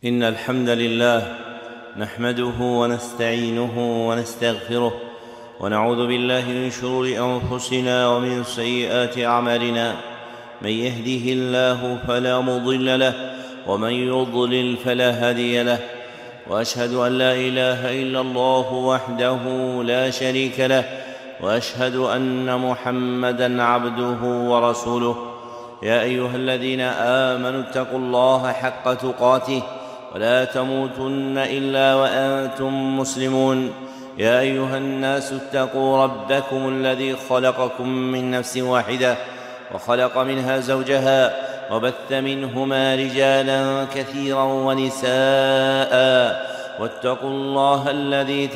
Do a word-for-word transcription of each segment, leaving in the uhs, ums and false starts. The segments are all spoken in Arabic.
إن الحمد لله نحمده ونستعينه ونستغفره ونعوذ بالله من شرور أنفسنا ومن سيئات أعمالنا. من يهده الله فلا مضل له ومن يضلل فلا هادي له، وأشهد أن لا إله إلا الله وحده لا شريك له، وأشهد أن محمدًا عبده ورسوله. يا أيها الذين آمنوا اتقوا الله حق تقاته ولا تموتن إلا وأنتم مسلمون. يا أيها الناس اتقوا ربكم الذي خلقكم من نفس واحدة وخلق منها زوجها وبث منهما رجالا كثيرا ونساء، واتقوا الله الذي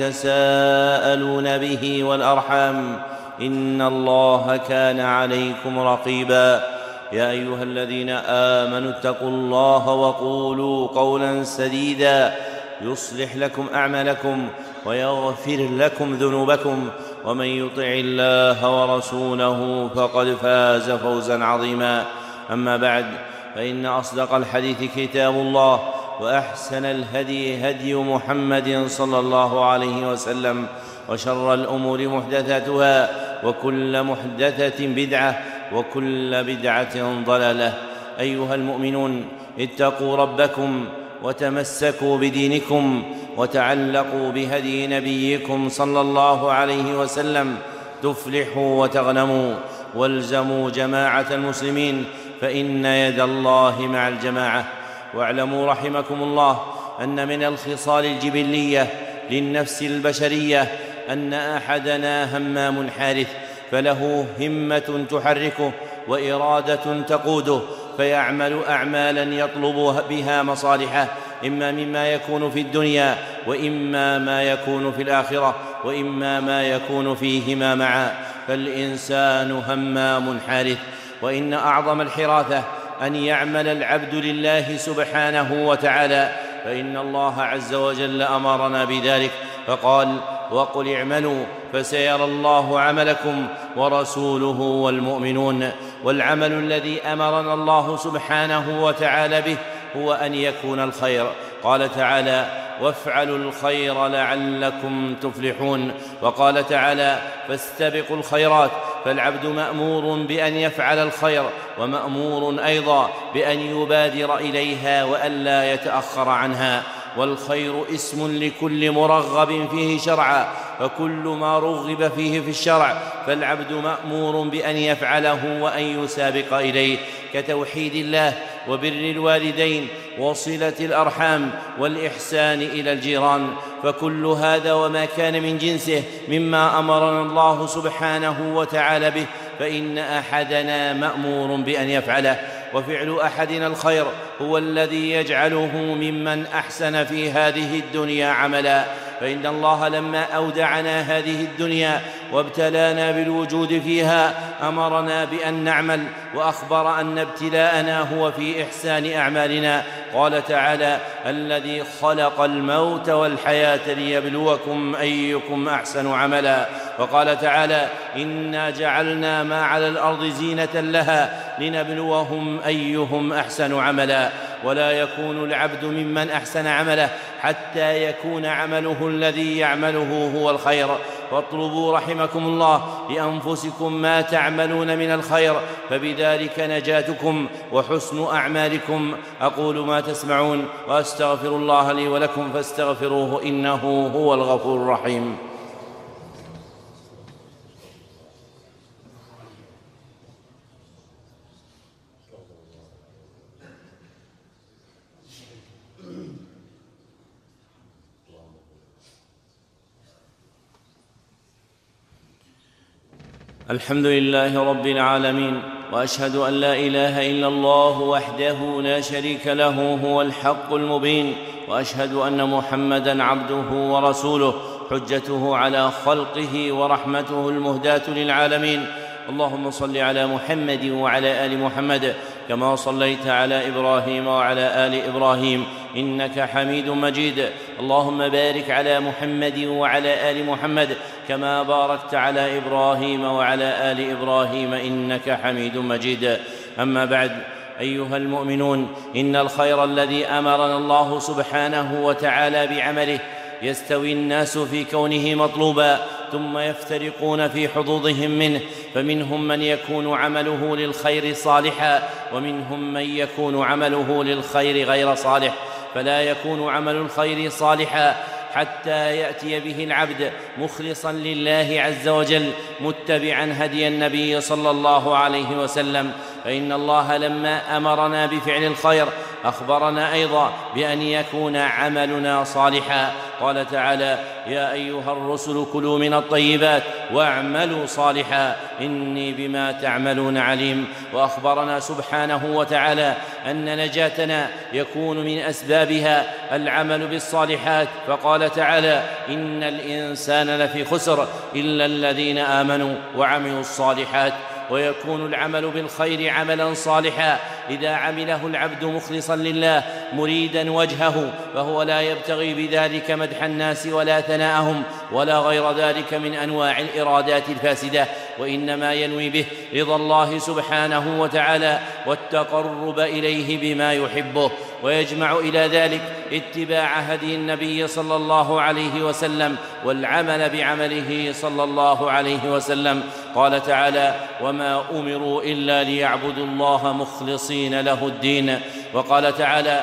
تساءلون به والأرحام، إن الله كان عليكم رقيبا. يا أيها الذين آمنوا اتقوا الله وقولوا قولا سديدا يصلح لكم أعمالكم ويغفر لكم ذنوبكم، ومن يطع الله ورسوله فقد فاز فوزا عظيما. أما بعد، فإن أصدق الحديث كتاب الله، وأحسن الهدي هدي محمد صلى الله عليه وسلم، وشر الأمور محدثاتها، وكل محدثة بدعة، وكل بدعة ضلالة. أيها المؤمنون، اتقوا ربكم وتمسكوا بدينكم وتعلقوا بهدي نبيكم صلى الله عليه وسلم تفلحوا وتغنموا، والزموا جماعة المسلمين، فإن يد الله مع الجماعة. واعلموا رحمكم الله أن من الخصال الجبلية للنفس البشرية أن أحدنا همام حارث، فله همة تحركه وإرادة تقوده، فيعمل أعمالا يطلب بها مصالحه، إما مما يكون في الدنيا، وإما ما يكون في الآخرة، وإما ما يكون فيهما معا. فالإنسان همام حارث، وإن أعظم الحراثة أن يعمل العبد لله سبحانه وتعالى، فإن الله عز وجل أمرنا بذلك فقال: وقل اعملوا فسيرى الله عملكم ورسوله والمؤمنون. والعمل الذي أمرنا الله سبحانه وتعالى به هو أن يكون الخير. قال تعالى: وافعلوا الخير لعلكم تفلحون. وقال تعالى: فاستبقوا الخيرات. فالعبد مأمور بأن يفعل الخير، ومأمور أيضا بأن يبادر إليها وألا يتأخر عنها. والخير اسم لكل مرغب فيه شرعا، فكل ما رغب فيه في الشرع فالعبد مأمور بأن يفعله وأن يسابق إليه، كتوحيد الله وبر الوالدين وصلة الأرحام والإحسان إلى الجيران. فكل هذا وما كان من جنسه مما أمرنا الله سبحانه وتعالى به فإن أحدنا مأمور بأن يفعله. وفعل أحدنا الخير هو الذي يجعله ممن أحسن في هذه الدنيا عملا. فإن الله لما أودعنا هذه الدنيا وابتلانا بالوجود فيها أمرنا بأن نعمل، وأخبر أن ابتلاءنا هو في إحسان أعمالنا. قال تعالى: الذي خلق الموت والحياة ليبلوكم أيكم أحسن عملا. وقال تعالى: إنا جعلنا ما على الأرض زينة لها لنبلوهم أيهم أحسن عملا. ولا يكون العبد ممن أحسن عمله حتى يكون عمله الذي يعمله هو الخير. فاطلبوا رحمكم الله لأنفسكم ما تعملون من الخير، فبذلك نجاتكم وحسن أعمالكم. أقول ما تسمعون وأستغفر الله لي ولكم فاستغفروه، إنه هو الغفور الرحيم. الحمد لله رب العالمين، وأشهد أن لا إله إلا الله وحده لا شريك له هو الحق المبين، وأشهد أن محمدًا عبده ورسوله حجته على خلقه ورحمته المهداة للعالمين. اللهم صل على محمد وعلى آل محمد كما صليت على إبراهيم وعلى آل إبراهيم إنك حميد مجيد. اللهم بارك على محمد وعلى آل محمد كما باركت على إبراهيم وعلى آل إبراهيم إنك حميد مجيد. أما بعد، أيها المؤمنون، إن الخير الذي أمرنا الله سبحانه وتعالى بعمله يستوي الناس في كونه مطلوبا، ثم يفترقون في حظوظهم منه، فمنهم من يكون عمله للخير صالحا، ومنهم من يكون عمله للخير غير صالح. فلا يكون عمل الخير صالحا حتى يأتي به العبد مخلصا لله عز وجل، متبعا هدي النبي صلى الله عليه وسلم. فإن الله لما أمرنا بفعل الخير أخبرنا أيضا بأن يكون عملنا صالحا. قال تعالى: يا أيها الرسل كلوا من الطيبات واعملوا صالحا إني بما تعملون عليم. وأخبرنا سبحانه وتعالى أن نجاتنا يكون من أسبابها العمل بالصالحات، فقال تعالى: إن الإنسان لفي خسر إلا الذين آمنوا وعملوا الصالحات. ويكون العمل بالخير عملا صالحا إذا عمله العبد مخلصا لله مريدا وجهه، فهو لا يبتغي بذلك مدح الناس ولا ثناءهم ولا غير ذلك من أنواع الإرادات الفاسدة، وإنما ينوي به رضا الله سبحانه وتعالى والتقرب إليه بما يحبه، ويجمع إلى ذلك اتباع هدي النبي صلى الله عليه وسلم والعمل بعمله صلى الله عليه وسلم. قال تعالى: وما أمروا إلا ليعبدوا الله مخلصين له الدين. وقال تعالى: